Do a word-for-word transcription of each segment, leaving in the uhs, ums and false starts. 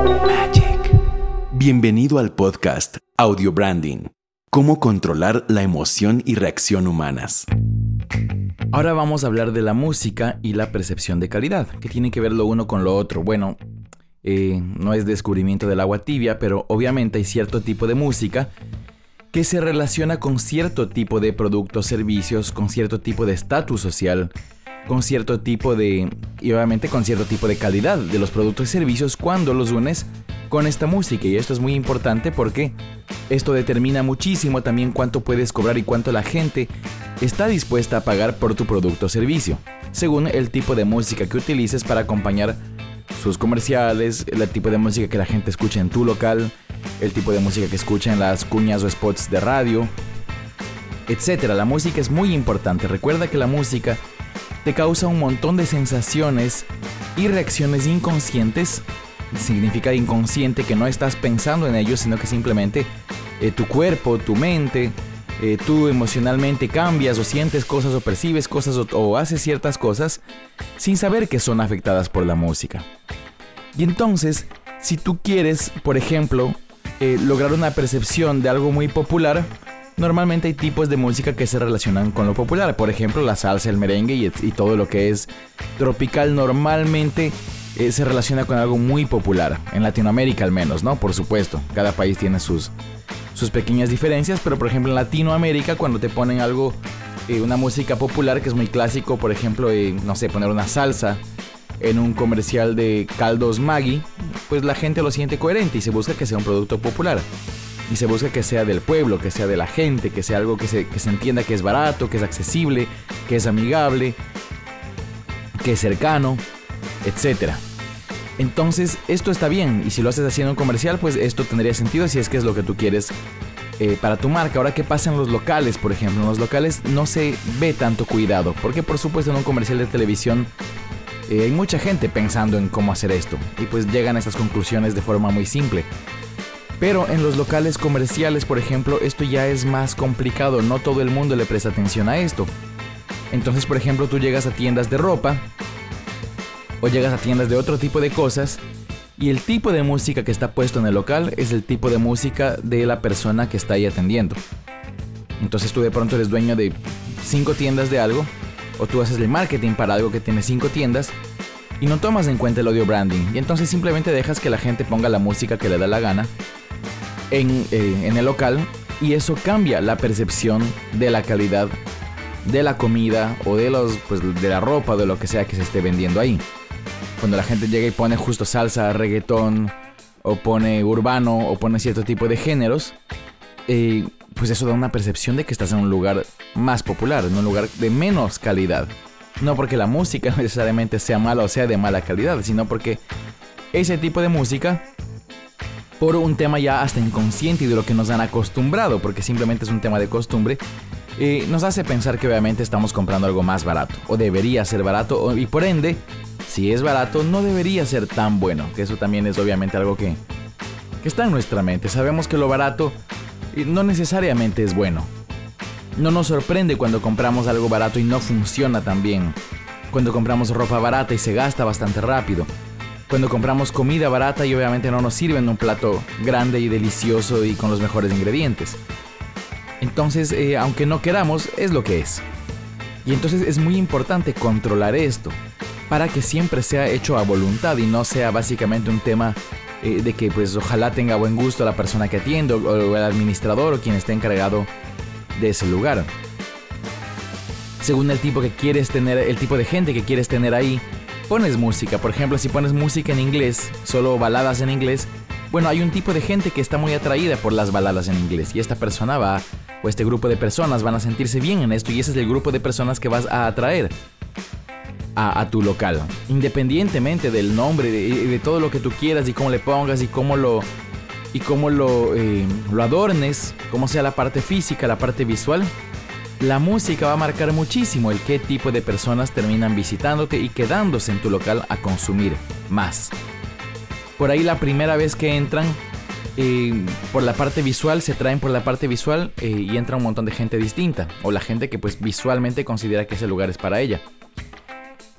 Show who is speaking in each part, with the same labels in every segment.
Speaker 1: Bienvenido al podcast Audio Branding. Cómo controlar la emoción y reacción humanas.
Speaker 2: Ahora vamos a hablar de la música y la percepción de calidad, que tienen que ver lo uno con lo otro. Bueno, eh, no es descubrimiento del agua tibia, pero obviamente hay cierto tipo de música que se relaciona con cierto tipo de productos, servicios, con cierto tipo de estatus social, con cierto tipo de... y obviamente con cierto tipo de calidad de los productos y servicios cuando los unes con esta música. Y esto es muy importante porque esto determina muchísimo también cuánto puedes cobrar y cuánto la gente está dispuesta a pagar por tu producto o servicio, según el tipo de música que utilices para acompañar sus comerciales, el tipo de música que la gente escucha en tu local, el tipo de música que escucha en las cuñas o spots de radio, etcétera. La música es muy importante. Recuerda que la música te causa un montón de sensaciones y reacciones inconscientes. Significa inconsciente que no estás pensando en ello, sino que simplemente eh, tu cuerpo, tu mente, eh, tú emocionalmente cambias o sientes cosas o percibes cosas o, o haces ciertas cosas sin saber que son afectadas por la música. Y entonces, si tú quieres, por ejemplo, eh, lograr una percepción de algo muy popular, normalmente hay tipos de música que se relacionan con lo popular. Por ejemplo, la salsa, el merengue y, y todo lo que es tropical normalmente Eh, se relaciona con algo muy popular, en Latinoamérica al menos, ¿no? Por supuesto, cada país tiene sus, sus pequeñas diferencias, pero por ejemplo en Latinoamérica cuando te ponen algo, eh, una música popular que es muy clásico, por ejemplo, eh, no sé, poner una salsa en un comercial de caldos Maggi, pues la gente lo siente coherente y se busca que sea un producto popular. Y se busca que sea del pueblo, que sea de la gente, que sea algo que se, que se entienda que es barato, que es accesible, que es amigable, que es cercano, etcétera. Entonces esto está bien, y si lo haces haciendo un comercial, pues esto tendría sentido si es que es lo que tú quieres eh, para tu marca. Ahora, ¿qué pasa en los locales? Por ejemplo, en los locales no se ve tanto cuidado, porque por supuesto en un comercial de televisión eh, hay mucha gente pensando en cómo hacer esto, y pues llegan a estas conclusiones de forma muy simple. Pero en los locales comerciales, por ejemplo, esto ya es más complicado, no todo el mundo le presta atención a esto. Entonces, por ejemplo, tú llegas a tiendas de ropa o llegas a tiendas de otro tipo de cosas y el tipo de música que está puesto en el local es el tipo de música de la persona que está ahí atendiendo. Entonces tú de pronto eres dueño de cinco tiendas de algo, o tú haces el marketing para algo que tiene cinco tiendas y no tomas en cuenta el audio branding, y entonces simplemente dejas que la gente ponga la música que le da la gana en, eh, en el local, y eso cambia la percepción de la calidad de la comida o de, los, pues, de la ropa o de lo que sea que se esté vendiendo ahí. Cuando la gente llega y pone justo salsa, reggaetón, o pone urbano, o pone cierto tipo de géneros, eh, pues eso da una percepción de que estás en un lugar más popular, en un lugar de menos calidad. No porque la música necesariamente sea mala o sea de mala calidad, sino porque ese tipo de música, por un tema ya hasta inconsciente y de lo que nos han acostumbrado, porque simplemente es un tema de costumbre, eh, nos hace pensar que obviamente estamos comprando algo más barato, o debería ser barato, o, y por ende, si es barato, no debería ser tan bueno, que eso también es obviamente algo que, que está en nuestra mente. Sabemos que lo barato no necesariamente es bueno. No nos sorprende cuando compramos algo barato y no funciona tan bien. Cuando compramos ropa barata y se gasta bastante rápido. Cuando compramos comida barata y obviamente no nos sirven un plato grande y delicioso y con los mejores ingredientes. Entonces, eh, aunque no queramos, es lo que es. Y entonces es muy importante controlar esto, para que siempre sea hecho a voluntad y no sea básicamente un tema eh, de que pues ojalá tenga buen gusto la persona que atiende o, o el administrador o quien esté encargado de ese lugar. Según el tipo que quieres tener, el tipo de gente que quieres tener ahí, pones música. Por ejemplo, si pones música en inglés, solo baladas en inglés, bueno, hay un tipo de gente que está muy atraída por las baladas en inglés y esta persona va, o este grupo de personas van a sentirse bien en esto, y ese es el grupo de personas que vas a atraer A, a tu local, independientemente del nombre, de, de todo lo que tú quieras y cómo le pongas y cómo lo y cómo lo, eh, lo adornes, cómo sea la parte física, la parte visual. La música va a marcar muchísimo el qué tipo de personas terminan visitándote y quedándose en tu local a consumir más. Por ahí la primera vez que entran, eh, por la parte visual, se traen por la parte visual eh, y entra un montón de gente distinta, o la gente que pues visualmente considera que ese lugar es para ella.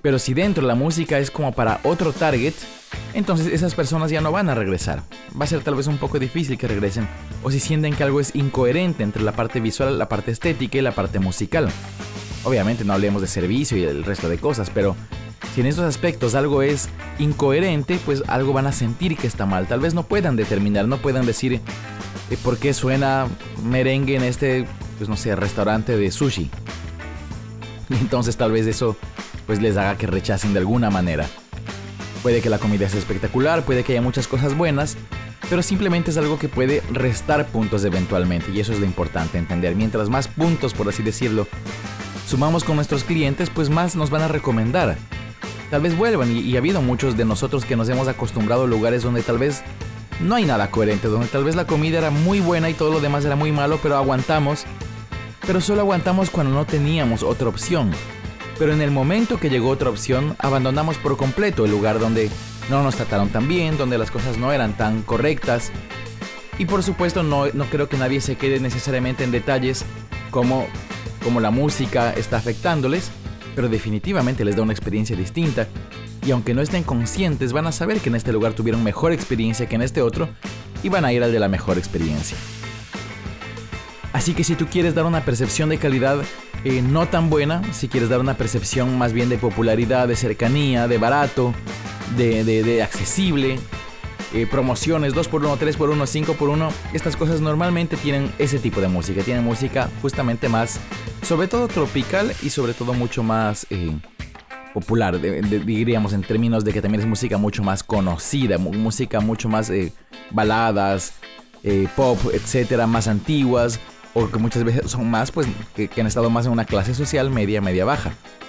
Speaker 2: Pero si dentro la música es como para otro target, entonces esas personas ya no van a regresar. Va a ser tal vez un poco difícil que regresen, o si sienten que algo es incoherente entre la parte visual, la parte estética y la parte musical. Obviamente no hablemos de servicio y el resto de cosas, pero si en estos aspectos algo es incoherente, pues algo van a sentir que está mal. Tal vez no puedan determinar, no puedan decir eh, por qué suena merengue en este, pues no sé, restaurante de sushi. Y entonces tal vez eso pues les haga que rechacen de alguna manera. Puede que la comida sea espectacular, puede que haya muchas cosas buenas, pero simplemente es algo que puede restar puntos eventualmente, y eso es lo importante entender. Mientras más puntos, por así decirlo, sumamos con nuestros clientes, pues más nos van a recomendar. Tal vez vuelvan, y, y ha habido muchos de nosotros que nos hemos acostumbrado a lugares donde tal vez no hay nada coherente, donde tal vez la comida era muy buena y todo lo demás era muy malo, pero aguantamos, pero solo aguantamos cuando no teníamos otra opción. Pero en el momento que llegó otra opción, abandonamos por completo el lugar donde no nos trataron tan bien, donde las cosas no eran tan correctas. Y por supuesto no, no creo que nadie se quede necesariamente en detalles como, como la música está afectándoles, pero definitivamente les da una experiencia distinta. Y aunque no estén conscientes, van a saber que en este lugar tuvieron mejor experiencia que en este otro, y van a ir al de la mejor experiencia. Así que si tú quieres dar una percepción de calidad eh, no tan buena, si quieres dar una percepción más bien de popularidad, de cercanía, de barato, de, de, de accesible, eh, promociones dos por uno, tres por uno, cinco por uno, estas cosas normalmente tienen ese tipo de música, tienen música justamente más, sobre todo tropical y sobre todo mucho más eh, popular, de, de, diríamos en términos de que también es música mucho más conocida, música mucho más eh, baladas, eh, pop, etcétera, más antiguas, o que muchas veces son más, pues, que, que han estado más en una clase social media, media baja.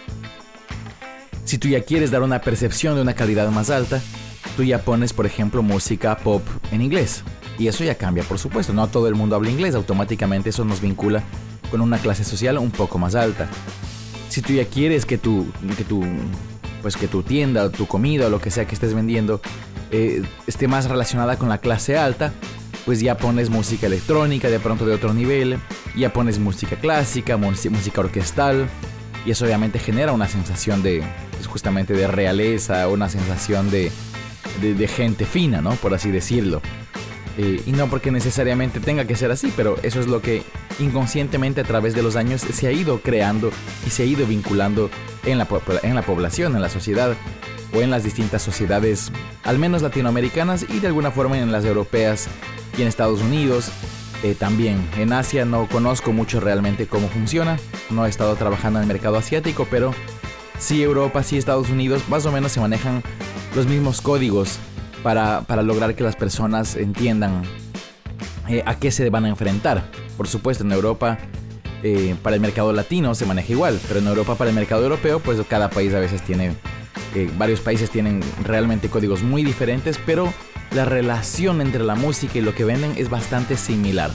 Speaker 2: Si tú ya quieres dar una percepción de una calidad más alta, tú ya pones, por ejemplo, música pop en inglés. Y eso ya cambia, por supuesto. No todo el mundo habla inglés, automáticamente eso nos vincula con una clase social un poco más alta. Si tú ya quieres que tu, que tu, pues que tu tienda, tu comida o lo que sea que estés vendiendo eh, esté más relacionada con la clase alta, pues ya pones música electrónica de pronto de otro nivel, ya pones música clásica, música orquestal, y eso obviamente genera una sensación de, pues justamente de realeza, una sensación de, de, de gente fina, ¿no? Por así decirlo. Eh, y no porque necesariamente tenga que ser así, pero eso es lo que inconscientemente a través de los años se ha ido creando y se ha ido vinculando en la, en la población, en la sociedad, o en las distintas sociedades, al menos latinoamericanas, y de alguna forma en las europeas y en Estados Unidos eh, también. En Asia no conozco mucho realmente cómo funciona, no he estado trabajando en el mercado asiático, pero sí Europa, sí Estados Unidos, más o menos se manejan los mismos códigos para, para lograr que las personas entiendan eh, a qué se van a enfrentar. Por supuesto, en Europa eh, para el mercado latino se maneja igual, pero en Europa para el mercado europeo, pues cada país a veces tiene, eh, varios países tienen realmente códigos muy diferentes, pero la relación entre la música y lo que venden es bastante similar.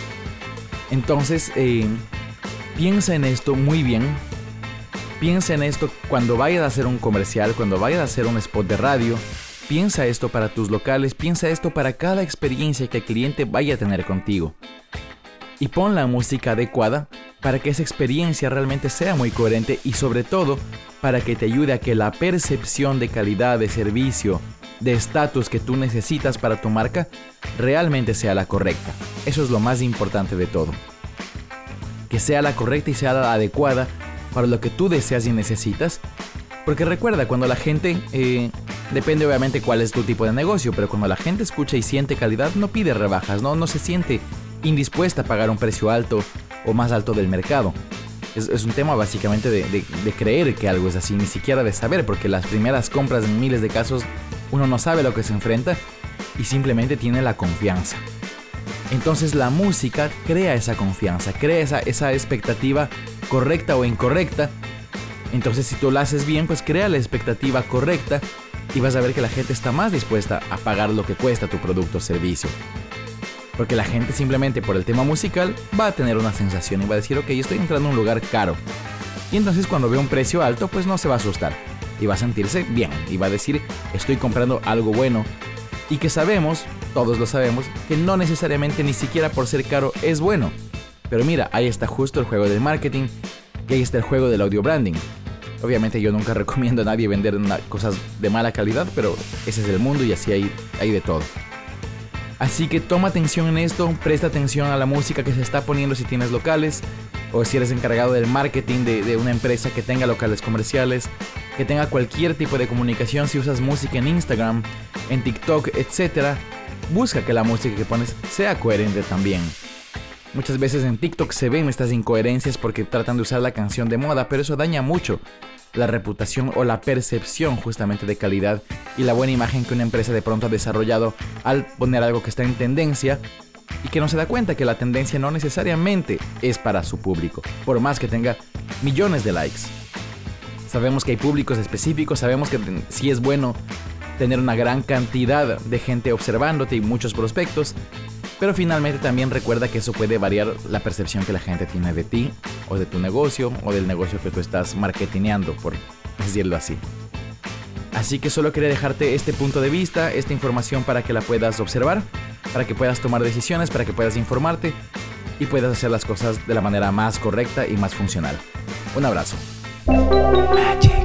Speaker 2: Entonces, eh, piensa en esto muy bien. Piensa en esto cuando vayas a hacer un comercial, cuando vayas a hacer un spot de radio. Piensa esto para tus locales, piensa esto para cada experiencia que el cliente vaya a tener contigo. Y pon la música adecuada para que esa experiencia realmente sea muy coherente y sobre todo para que te ayude a que la percepción de calidad, de servicio, de estatus que tú necesitas para tu marca realmente sea la correcta. Eso es lo más importante de todo. Que sea la correcta y sea la adecuada para lo que tú deseas y necesitas. Porque recuerda, cuando la gente, eh, depende obviamente cuál es tu tipo de negocio, pero cuando la gente escucha y siente calidad, no pide rebajas, no, no se siente indispuesta a pagar un precio alto o más alto del mercado. Es, es un tema básicamente de, de, de creer que algo es así, ni siquiera de saber, porque las primeras compras en miles de casos uno no sabe a lo que se enfrenta y simplemente tiene la confianza. Entonces la música crea esa confianza, crea esa, esa expectativa correcta o incorrecta. Entonces si tú la haces bien, pues crea la expectativa correcta y vas a ver que la gente está más dispuesta a pagar lo que cuesta tu producto o servicio. Porque la gente simplemente por el tema musical va a tener una sensación y va a decir, ok, yo estoy entrando a un lugar caro. Y entonces cuando ve un precio alto, pues no se va a asustar. Y va a sentirse bien. Y va a decir, estoy comprando algo bueno. Y que sabemos, todos lo sabemos, que no necesariamente ni siquiera por ser caro es bueno. Pero mira, ahí está justo el juego del marketing. Y ahí está el juego del audio branding. Obviamente yo nunca recomiendo a nadie vender una, cosas de mala calidad, pero ese es el mundo y así hay, hay de todo. Así que toma atención en esto, presta atención a la música que se está poniendo si tienes locales o si eres encargado del marketing de, de una empresa que tenga locales comerciales, que tenga cualquier tipo de comunicación. Si usas música en Instagram, en TikTok, etcétera, busca que la música que pones sea coherente también. Muchas veces en TikTok se ven estas incoherencias porque tratan de usar la canción de moda, pero eso daña mucho la reputación o la percepción justamente de calidad y la buena imagen que una empresa de pronto ha desarrollado al poner algo que está en tendencia y que no se da cuenta que la tendencia no necesariamente es para su público, por más que tenga millones de likes. Sabemos que hay públicos específicos, sabemos que sí es bueno tener una gran cantidad de gente observándote y muchos prospectos, pero finalmente también recuerda que eso puede variar la percepción que la gente tiene de ti, o de tu negocio, o del negocio que tú estás marketineando, por decirlo así. Así que solo quería dejarte este punto de vista, esta información para que la puedas observar, para que puedas tomar decisiones, para que puedas informarte y puedas hacer las cosas de la manera más correcta y más funcional. Un abrazo. Magic.